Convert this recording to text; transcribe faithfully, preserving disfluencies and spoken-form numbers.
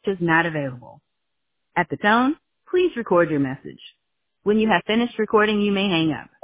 is not available. At the tone, please record your message. When you have finished recording, you may hang up.